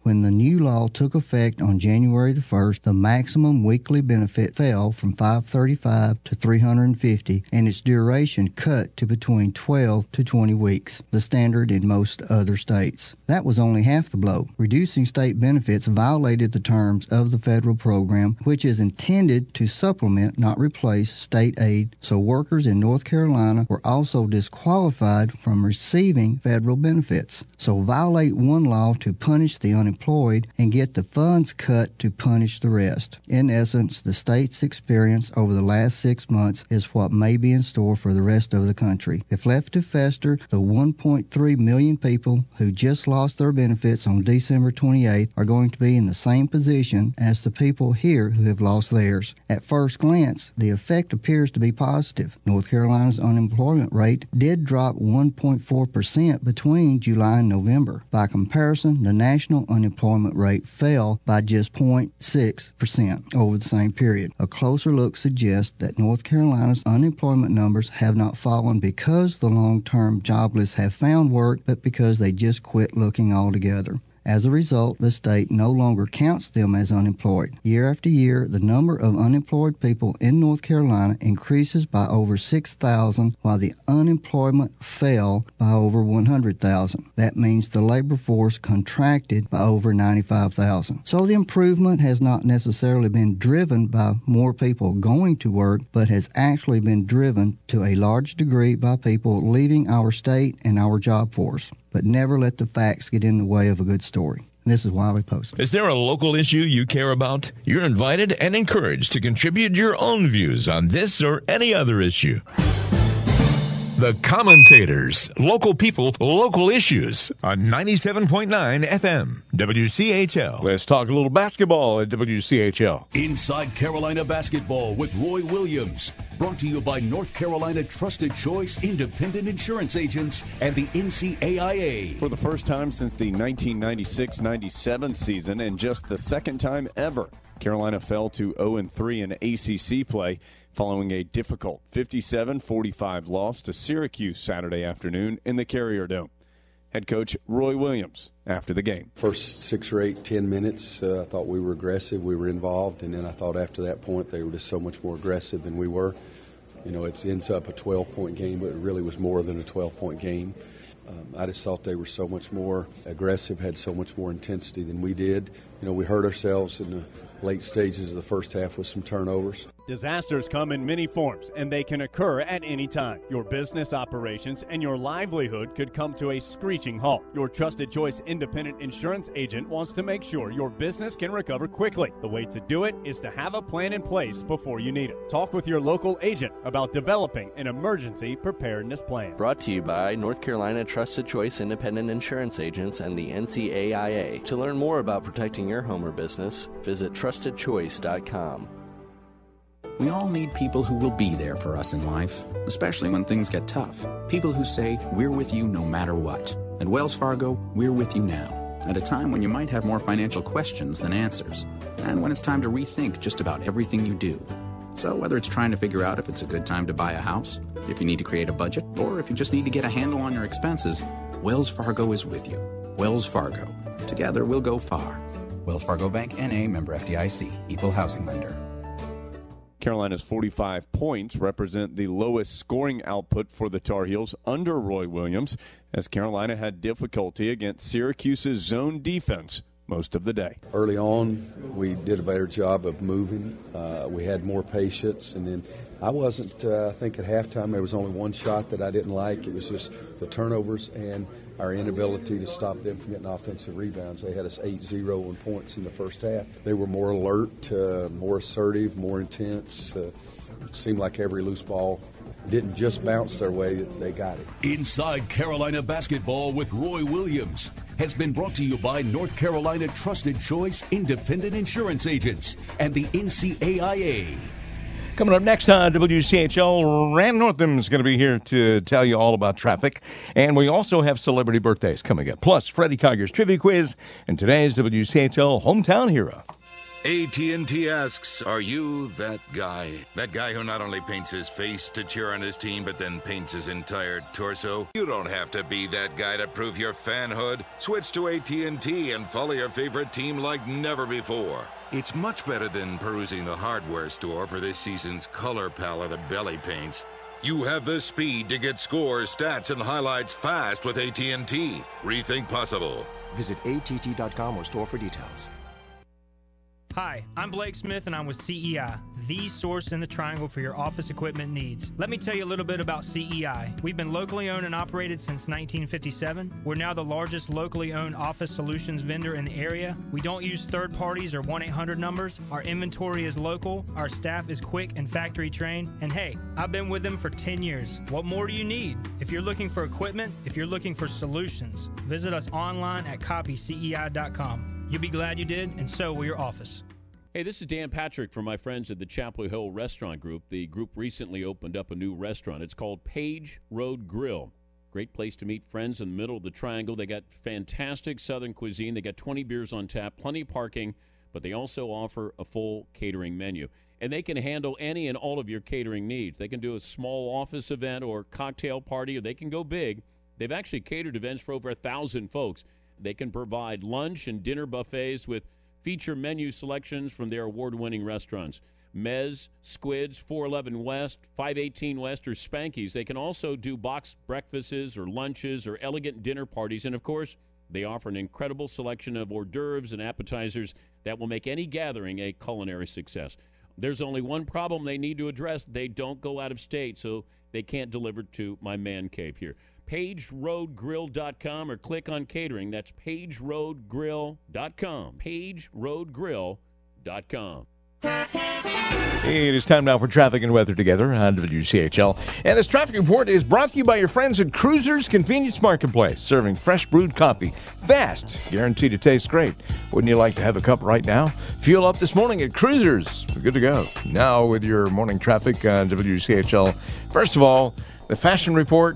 When the new law took effect on January the first, the maximum weekly benefit fell from five hundred thirty-five to three hundred fifty, and its duration cut to between twelve to twenty weeks, the standard in most other states. That was only half the blow. Reducing state benefits violated the terms of the federal program, which is intended to supplement, not replace, state aid, so workers in North Carolina were also disqualified from receiving federal benefits. So violate one law to punish the unemployed and get the funds cut to punish the rest. In essence, the state's experience over the last six months is what may be in store for the rest of the country. If left to fester, the one point three million people who just lost their benefits on December twenty-eighth are going to be in the same position as the people here who have lost theirs. At first glance, the effect appears to be positive. North Carolina's unemployment rate did drop one point four percent between July and November. By comparison, the national unemployment rate fell by just zero point six percent over the same period. A closer look suggests that North Carolina's unemployment numbers have not fallen because the long-term jobless have found work, but because they just quit looking altogether. As a result, the state no longer counts them as unemployed. Year after year, the number of unemployed people in North Carolina increases by over six thousand, while the unemployment fell by over one hundred thousand. That means the labor force contracted by over ninety-five thousand. So the improvement has not necessarily been driven by more people going to work, but has actually been driven to a large degree by people leaving our state and our job force. But never let the facts get in the way of a good story. This is Wiley Post. Is there a local issue you care about? You're invited and encouraged to contribute your own views on this or any other issue. The Commentators, local people, local issues on ninety-seven point nine F M, W C H L. Let's talk a little basketball at W C H L. Inside Carolina Basketball with Roy Williams. Brought to you by North Carolina Trusted Choice Independent Insurance Agents and the N C A I A. For the first time since the nineteen ninety-six ninety-seven season, and just the second time ever, Carolina fell to oh and three in A C C play following a difficult fifty-seven forty-five loss to Syracuse Saturday afternoon in the Carrier Dome. Head coach Roy Williams after the game. First six or eight, ten minutes, uh, I thought we were aggressive, we were involved, and then I thought after that point they were just so much more aggressive than we were. You know, it ends up a twelve-point game, but it really was more than a twelve-point game. Um, I just thought they were so much more aggressive, had so much more intensity than we did. You know, we hurt ourselves in the late stages of the first half with some turnovers. Disasters come in many forms, and they can occur at any time. Your business operations and your livelihood could come to a screeching halt. Your Trusted Choice Independent Insurance Agent wants to make sure your business can recover quickly. The way to do it is to have a plan in place before you need it. Talk with your local agent about developing an emergency preparedness plan. Brought to you by North Carolina Trusted Choice Independent Insurance Agents and the N C A I A. To learn more about protecting your home or business, visit trusted choice dot com. We all need people who will be there for us in life, especially when things get tough. People who say, we're with you no matter what. At Wells Fargo, we're with you now, at a time when you might have more financial questions than answers, and when it's time to rethink just about everything you do. So whether it's trying to figure out if it's a good time to buy a house, if you need to create a budget, or if you just need to get a handle on your expenses, Wells Fargo is with you. Wells Fargo. Together we'll go far. Wells Fargo Bank, N A, member F D I C, equal housing lender. Carolina's forty-five points represent the lowest scoring output for the Tar Heels under Roy Williams, as Carolina had difficulty against Syracuse's zone defense most of the day. Early on, we did a better job of moving. Uh, we had more patience, and then I wasn't, uh, I think at halftime there was only one shot that I didn't like. It was just the turnovers and our inability to stop them from getting offensive rebounds. They had us eight zero in points in the first half. They were more alert, uh, more assertive, more intense. Uh, it seemed like every loose ball didn't just bounce their way, they got it. Inside Carolina Basketball with Roy Williams has been brought to you by North Carolina Trusted Choice Independent Insurance Agents and the N C A I A. Coming up next on W C H L, Rand Northam is going to be here to tell you all about traffic. And we also have celebrity birthdays coming up, plus Freddie Kiger's trivia quiz and today's W C H L Hometown Hero. A T and T asks, are you that guy? That guy who not only paints his face to cheer on his team, but then paints his entire torso? You don't have to be that guy to prove your fanhood. Switch to A T and T and follow your favorite team like never before. It's much better than perusing the hardware store for this season's color palette of belly paints. You have the speed to get scores, stats, and highlights fast with A T and T. Rethink possible. Visit A T T dot com or store for details. Hi, I'm Blake Smith and I'm with C E I, the source in the Triangle for your office equipment needs. Let me tell you a little bit about C E I. We've been locally owned and operated since nineteen fifty-seven. We're now the largest locally owned office solutions vendor in the area. We don't use third parties or one eight hundred numbers. Our inventory is local, our staff is quick and factory trained, and hey, I've been with them for ten years. What more do you need? If you're looking for equipment, if you're looking for solutions, visit us online at copy C E I dot com. You'll be glad you did, and so will your office. Hey, this is Dan Patrick from my friends at the Chapel Hill Restaurant Group. The group recently opened up a new restaurant. It's called Page Road Grill. Great place to meet friends in the middle of the Triangle. They got fantastic Southern cuisine. They got twenty beers on tap, plenty of parking, but they also offer a full catering menu. And they can handle any and all of your catering needs. They can do a small office event or cocktail party, or they can go big. They've actually catered events for over a thousand folks. They can provide lunch and dinner buffets with feature menu selections from their award-winning restaurants. Mez, Squids, four eleven West, five eighteen West, or Spanky's. They can also do boxed breakfasts or lunches or elegant dinner parties. And, of course, they offer an incredible selection of hors d'oeuvres and appetizers that will make any gathering a culinary success. There's only one problem they need to address. They don't go out of state, so they can't deliver to my man cave here. page road grill dot com or click on catering. That's page road grill dot com. page road grill dot com. It is time now for traffic and weather together on W C H L. And this traffic report is brought to you by your friends at Cruisers Convenience Marketplace, serving fresh brewed coffee. Fast, guaranteed to taste great. Wouldn't you like to have a cup right now? Fuel up this morning at Cruisers. We're good to go. Now with your morning traffic on W C H L. First of all, the fashion report.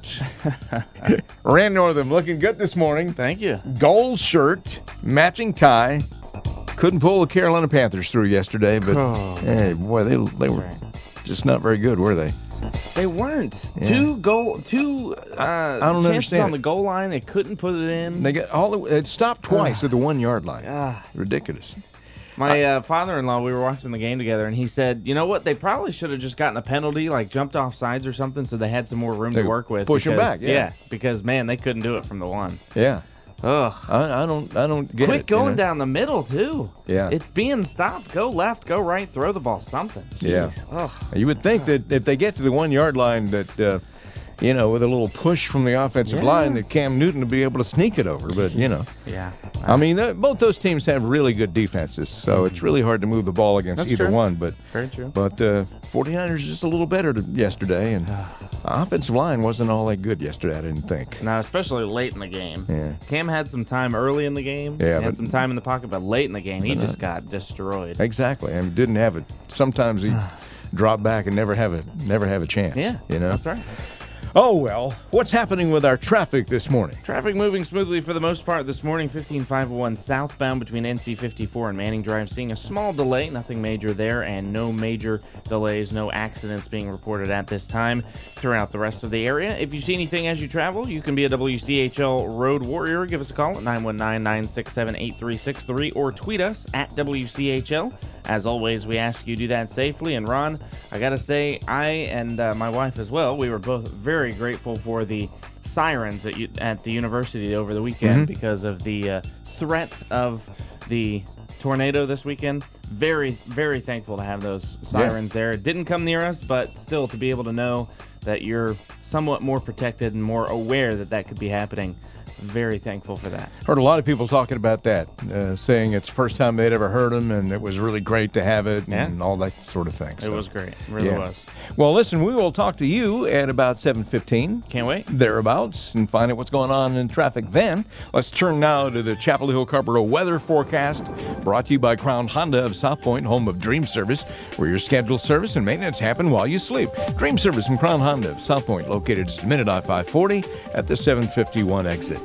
Rand Northam looking good this morning. Thank you. Gold shirt, matching tie. Couldn't pull the Carolina Panthers through yesterday, but oh. hey, boy, they they were just not very good, were they? They weren't. Yeah. Two goal, two uh, I don't chances understand on the goal line. They couldn't put it in. They got all. The, it stopped twice uh, at the one yard line. Uh, Ridiculous. My uh, father-in-law, we were watching the game together, and he said, "You know what? They probably should have just gotten a penalty, like jumped off sides or something, so they had some more room they to work with. Push because, them back, yeah. yeah. Because man, they couldn't do it from the one. Yeah. Ugh. I, I don't. I don't get Quit it. going you know? down the middle too. Yeah. It's being stopped. Go left. Go right. Throw the ball. Something. Jeez. Yeah. Ugh. You would think that if they get to the one yard line, that uh, you know, with a little push from the offensive yeah. line, that Cam Newton would be able to sneak it over. But you know. Yeah. I mean, uh, both those teams have really good defenses, so it's really hard to move the ball against That's either true. one. But Very true. But uh, 49ers just a little better to yesterday, and offensive line wasn't all that good yesterday, I didn't think. No, especially late in the game. Yeah. Cam had some time early in the game. Yeah, he had but- some time in the pocket, but late in the game, he But, uh, just got destroyed. Exactly, and didn't have it. Sometimes he drop back and never have a never have a chance. Yeah, you know. that's right. Oh well, what's happening with our traffic this morning? Traffic moving smoothly for the most part this morning. fifteen five oh one southbound between N C fifty-four and Manning Drive. Seeing a small delay, nothing major there, and no major delays, no accidents being reported at this time throughout the rest of the area. If you see anything as you travel, you can be a W C H L Road Warrior. Give us a call at nine one nine, nine six seven, eight three six three or tweet us at W C H L. As always, we ask you to do that safely. And Ron, I got to say, I and uh, my wife as well, we were both very grateful for the sirens at, u- at the university over the weekend Mhm. because of the uh, threat of the tornado this weekend. Very, very thankful to have those sirens there. It didn't come near us, but still to be able to know that you're somewhat more protected and more aware that that could be happening. Very thankful for that. Heard a lot of people talking about that, uh, saying it's the first time they'd ever heard them, and it was really great to have it, Yeah. and all that sort of thing. It was great. It really yeah. was. Well, listen, we will talk to you at about seven fifteen. Can't wait. Thereabouts, and find out what's going on in traffic then. Let's turn now to the Chapel Hill Carrboro weather forecast, brought to you by Crown Honda of South Point, home of Dream Service, where your scheduled service and maintenance happen while you sleep. Dream Service from Crown Honda of South Point, located just a minute off I forty at the seven fifty-one exit.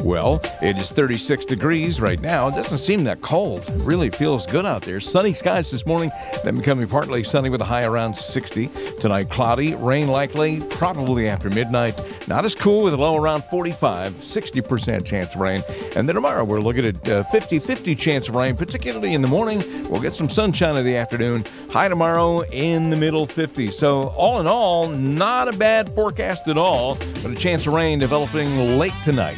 Well, it is thirty-six degrees right now. It doesn't seem that cold. It really feels good out there. Sunny skies this morning, then becoming partly sunny with a high around sixty. Tonight, cloudy, rain likely, probably after midnight. Not as cool with a low around forty-five, sixty percent chance of rain. And then tomorrow, we're looking at a fifty-fifty chance of rain, particularly in the morning. We'll get some sunshine in the afternoon. High tomorrow in the middle fifties. So all in all, not a bad forecast at all, but a chance of rain developing late tonight.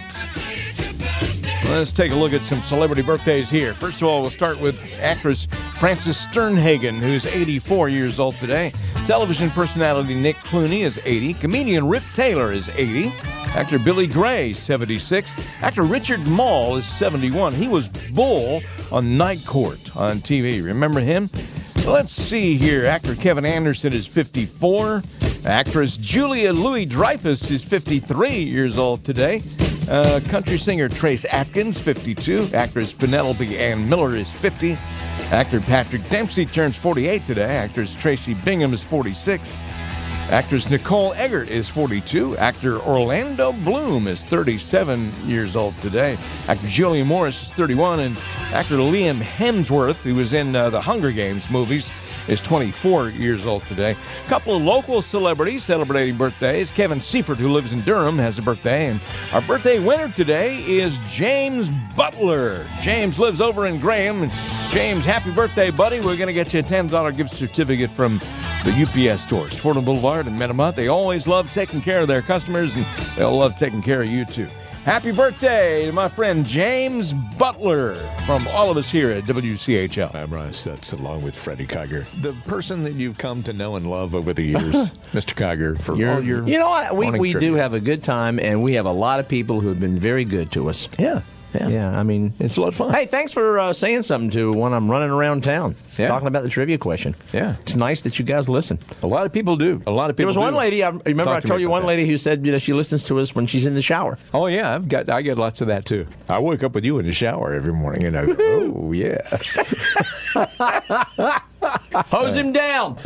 Let's take a look at some celebrity birthdays here. First of all, we'll start with actress Frances Sternhagen, who's eighty-four years old today. Television personality Nick Clooney is eighty. Comedian Rip Taylor is eighty. Actor Billy Gray, seventy-six. Actor Richard Mall is seventy-one. He was Bull on Night Court on T V. Remember him? Let's see here. Actor Kevin Anderson is fifty-four. Actress Julia Louis-Dreyfus is fifty-three years old today. Uh, country singer Trace Atkins, fifty-two. Actress Penelope Ann Miller is fifty. Actor Patrick Dempsey turns forty-eight today. Actress Tracy Bingham is forty-six. Actress Nicole Eggert is forty-two. Actor Orlando Bloom is thirty-seven years old today. Actor Julia Morris is thirty-one. And actor Liam Hemsworth, who was in uh, the Hunger Games movies, is twenty-four years old today. A couple of local celebrities celebrating birthdays. Kevin Seifert, who lives in Durham, has a birthday. And our birthday winner today is James Butler. James lives over in Graham. And James, happy birthday, buddy. We're going to get you a ten dollars gift certificate from the U P S stores, Fordham Boulevard and Metamont. They always love taking care of their customers, and they'll love taking care of you, too. Happy birthday to my friend James Butler from all of us here at W C H L. I'm Russ. That's along with Freddie Kiger, the person that you've come to know and love over the years, Mister Kiger, for You're, all your You know what? We, we trivia. do have a good time, and we have a lot of people who have been very good to us. Yeah. Yeah. yeah, I mean, it's a lot of fun. Hey, thanks for uh, saying something to when I'm running around town, yeah. talking about the trivia question. Yeah. It's nice that you guys listen. A lot of people do. A lot of people There was one do. lady, I remember Talk I to told me you about one that. lady who said, you know, she listens to us when she's in the shower. Oh, yeah, I've got, I get lots of that, too. I wake up with you in the shower every morning, and I go, oh, yeah. Hose him down.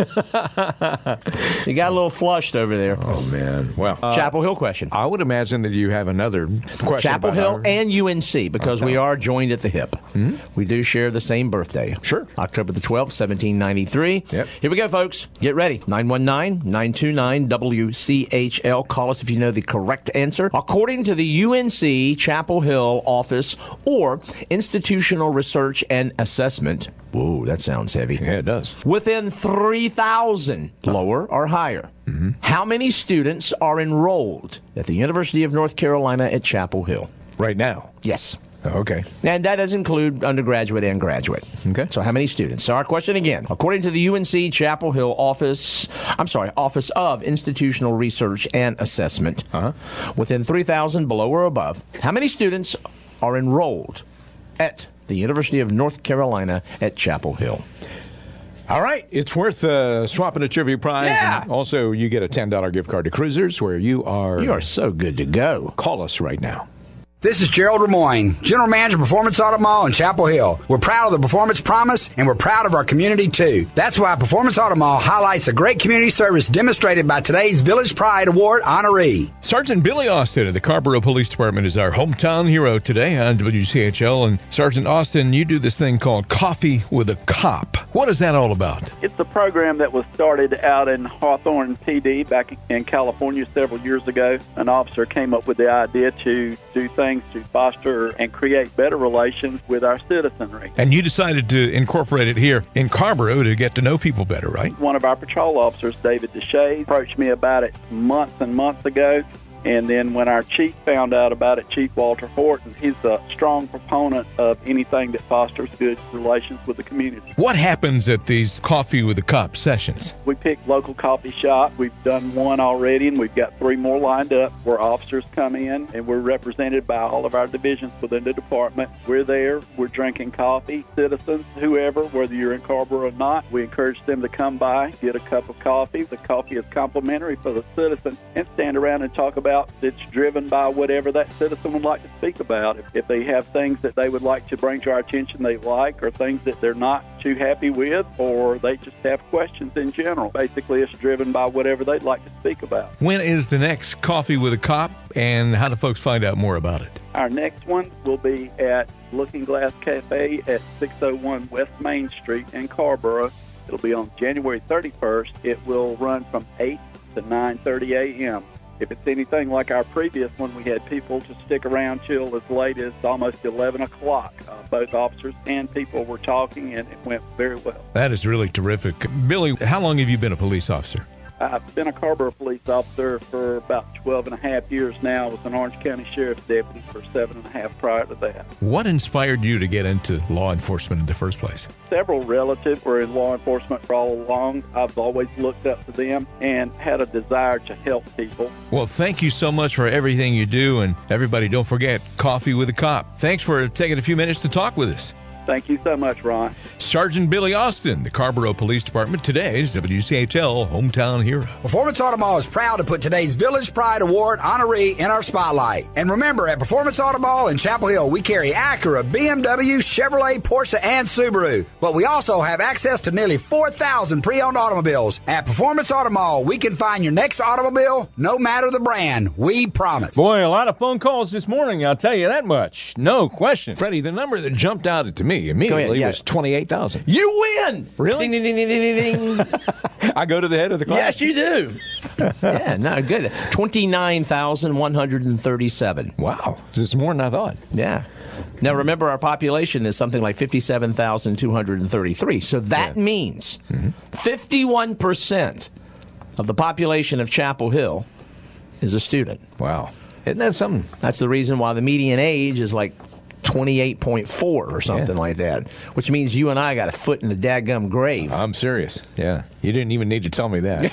You got a little flushed over there. Oh, man. Well, uh, Chapel Hill question. I would imagine that you have another question. Chapel about Hill our- and U N C, because Okay. we are joined at the hip. Hmm? We do share the same birthday. Sure. October the twelfth, seventeen ninety-three. Yep. Here we go, folks. Get ready. nine one nine, nine two nine, W C H L. Call us if you know the correct answer. According to the U N C Chapel Hill Office or Institutional Research and Assessment, whoa, that sounds heavy. Yeah, it does. Within three thousand, lower or higher, Mm-hmm. how many students are enrolled at the University of North Carolina at Chapel Hill? Right now? Yes. Okay. And that does include undergraduate and graduate. Okay. So how many students? So our question again. According to the U N C Chapel Hill Office, I'm sorry, Office of Institutional Research and Assessment, Uh-huh. within three thousand, below or above, how many students are enrolled at the University of North Carolina at Chapel Hill? All right. It's worth uh, swapping a trivia prize. Yeah. And also, you get a ten dollars gift card to Cruisers, where you are... You are so good to go. Call us right now. This is Gerald Lemoyne, General Manager of Performance Auto Mall in Chapel Hill. We're proud of the Performance Promise, and we're proud of our community, too. That's why Performance Auto Mall highlights the great community service demonstrated by today's Village Pride Award honoree. Sergeant Billy Austin of the Carrboro Police Department is our hometown hero today on W C H L. And Sergeant Austin, you do this thing called Coffee with a Cop. What is that all about? It's a program that was started out in Hawthorne P D back in California several years ago. An officer came up with the idea to do things to foster and create better relations with our citizenry. And you decided to incorporate it here in Carrboro to get to know people better, right? One of our patrol officers, David Deshays, approached me about it months and months ago. And then when our chief found out about it, Chief Walter Horton, he's a strong proponent of anything that fosters good relations with the community. What happens at these Coffee with a Cop sessions? We pick local coffee shop. We've done one already, and we've got three more lined up where officers come in, and we're represented by all of our divisions within the department. We're there. We're drinking coffee. Citizens, whoever, whether you're in Carrboro or not, we encourage them to come by, get a cup of coffee. The coffee is complimentary for the citizen, and stand around and talk about it's driven by whatever that citizen would like to speak about. If, if they have things that they would like to bring to our attention they like, or things that they're not too happy with, or they just have questions in general. Basically, it's driven by whatever they'd like to speak about. When is the next Coffee with a Cop, and how do folks find out more about it? Our next one will be at Looking Glass Cafe at six oh one West Main Street in Carrboro. It'll be on January thirty-first. It will run from eight to nine thirty a.m. If it's anything like our previous one, we had people to stick around till as late as almost eleven o'clock. Uh, both officers and people were talking, and it went very well. That is really terrific. Billy, how long have you been a police officer? I've been a Carrboro police officer for about twelve and a half years now. I was an Orange County Sheriff's deputy for seven and a half prior to that. What inspired you to get into law enforcement in the first place? Several relatives were in law enforcement for all along. I've always looked up to them and had a desire to help people. Well, thank you so much for everything you do. And everybody, don't forget, Coffee with a Cop. Thanks for taking a few minutes to talk with us. Thank you so much, Ron. Sergeant Billy Austin, the Carrboro Police Department, today's W C H L Hometown Hero. Performance Auto Mall is proud to put today's Village Pride Award honoree in our spotlight. And remember, at Performance Auto Mall in Chapel Hill, we carry Acura, B M W, Chevrolet, Porsche, and Subaru. But we also have access to nearly four thousand pre-owned automobiles. At Performance Auto Mall, we can find your next automobile, no matter the brand. We promise. Boy, a lot of phone calls this morning, I'll tell you that much. No question. Freddie, the number that jumped out to me immediately ahead, yeah. was twenty-eight thousand. You win! Really? Ding, ding, ding, ding, ding, ding. I go to the head of the class? Yes, you do. Yeah, no, good. twenty-nine thousand one hundred thirty-seven. Wow. This is more than I thought. Yeah. Now, remember, our population is something like fifty-seven thousand two hundred thirty-three. So that yeah. means mm-hmm. fifty-one percent of the population of Chapel Hill is a student. Wow. Isn't that something? That's the reason why the median age is like twenty-eight point four or something yeah. like that, which means you and I got a foot in the dadgum grave. I'm serious. Yeah. You didn't even need to tell me that.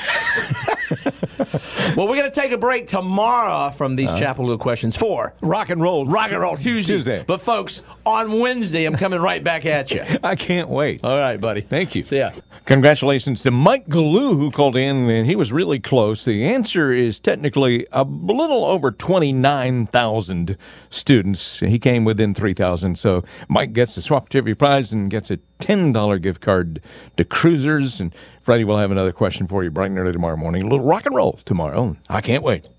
Well, we're going to take a break tomorrow from these uh, Chapel Hill questions for Rock and Roll Rock and Roll Tuesday. Tuesday. But, folks, on Wednesday, I'm coming right back at you. I can't wait. All right, buddy. Thank you. See ya. Congratulations to Mike Galoo, who called in, and he was really close. The answer is technically a little over twenty-nine thousand students. He came within three thousand, so Mike gets the Swap Activity Prize and gets a ten dollars gift card to Cruisers. And Freddie will have another question for you bright and early tomorrow morning. A little rock and roll tomorrow. I can't wait.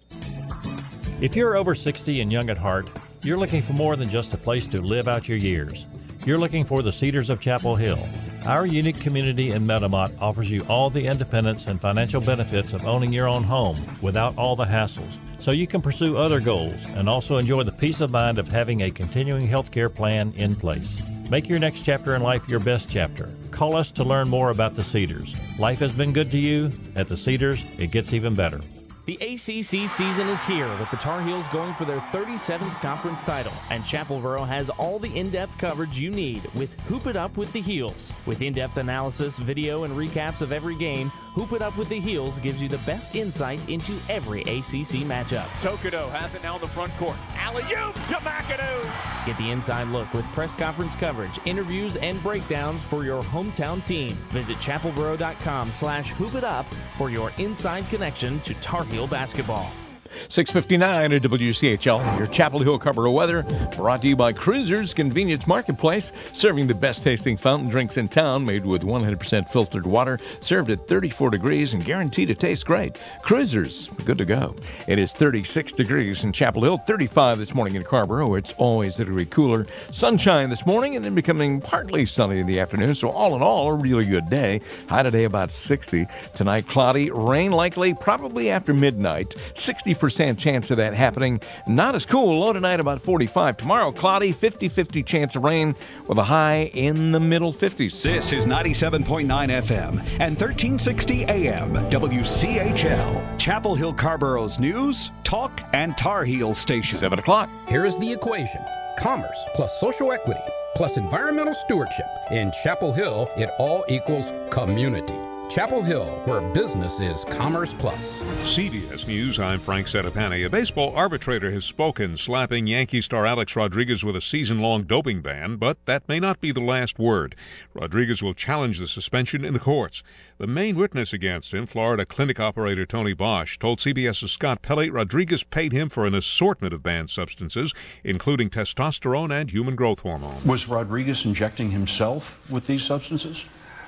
If you're over sixty and young at heart, you're looking for more than just a place to live out your years. You're looking for the Cedars of Chapel Hill. Our unique community in Metamont offers you all the independence and financial benefits of owning your own home without all the hassles, so you can pursue other goals and also enjoy the peace of mind of having a continuing health care plan in place. Make your next chapter in life your best chapter. Call us to learn more about the Cedars. Life has been good to you. At the Cedars, it gets even better. The A C C season is here with the Tar Heels going for their thirty-seventh conference title, and Chapelboro has all the in-depth coverage you need with Hoop It Up with the Heels. With in-depth analysis, video, and recaps of every game, Hoop It Up with the Heels gives you the best insight into every A C C matchup. Tokido has it now in the front court. Alley-oop to McAdoo! Get the inside look with press conference coverage, interviews, and breakdowns for your hometown team. Visit chapelboro.com slash hoop it up for your inside connection to Tar Heel basketball. six fifty-nine at W C H L. Your Chapel Hill Carrboro weather brought to you by Cruisers Convenience Marketplace, serving the best tasting fountain drinks in town, made with one hundred percent filtered water, served at thirty-four degrees and guaranteed to taste great. Cruisers, good to go. It is thirty-six degrees in Chapel Hill, thirty-five this morning in Carrboro. It's always a degree cooler. Sunshine this morning and then becoming partly sunny in the afternoon. So all in all, a really good day. High today about sixty. Tonight cloudy, rain likely probably after midnight. sixty percent chance of that happening. Not as cool. Low tonight about forty-five. Tomorrow cloudy, fifty-fifty chance of rain with a high in the middle fifties. This is ninety-seven point nine F M and thirteen sixty A M W C H L. Chapel Hill Carrboro's news, talk, and Tar Heel station. seven o'clock. Here is the equation. Commerce plus social equity plus environmental stewardship. In Chapel Hill, it all equals community. Chapel Hill, where business is Commerce Plus. C B S News, I'm Frank Settapani. A baseball arbitrator has spoken, slapping Yankee star Alex Rodriguez with a season-long doping ban, but that may not be the last word. Rodriguez will challenge the suspension in the courts. The main witness against him, Florida clinic operator Tony Bosch, told CBS's Scott Pelley Rodriguez paid him for an assortment of banned substances, including testosterone and human growth hormone. Was Rodriguez injecting himself with these substances?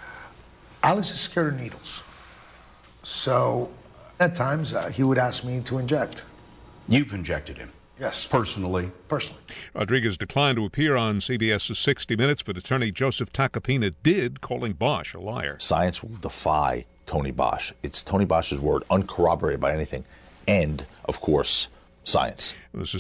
Alex is scared of needles. So at times uh, he would ask me to inject. You've injected him? Yes. Personally? Personally. Rodriguez declined to appear on C B S's sixty minutes, but attorney Joseph Tacopina did, calling Bosch a liar. Science will defy Tony Bosch. It's Tony Bosch's word, uncorroborated by anything. And, of course, science. The